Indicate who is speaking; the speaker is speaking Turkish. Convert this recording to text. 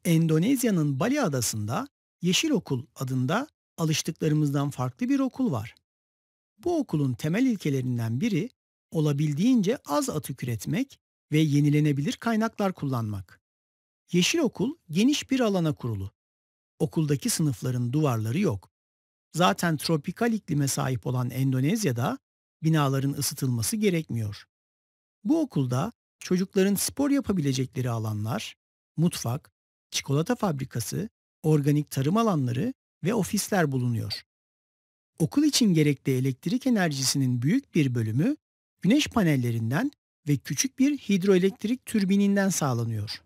Speaker 1: Endonezya'nın Bali adasında Yeşil Okul adında alıştıklarımızdan farklı bir okul var. Bu okulun temel ilkelerinden biri olabildiğince az atık üretmek ve yenilenebilir kaynaklar kullanmak. Yeşil Okul geniş bir alana kurulu. Okuldaki sınıfların duvarları yok. Zaten tropikal iklime sahip olan Endonezya'da binaların ısıtılması gerekmiyor. Bu okulda çocukların spor yapabilecekleri alanlar, mutfak, çikolata fabrikası, organik tarım alanları ve ofisler bulunuyor. Okul için gerekli elektrik enerjisinin büyük bir bölümü güneş panellerinden ve küçük bir hidroelektrik türbininden sağlanıyor.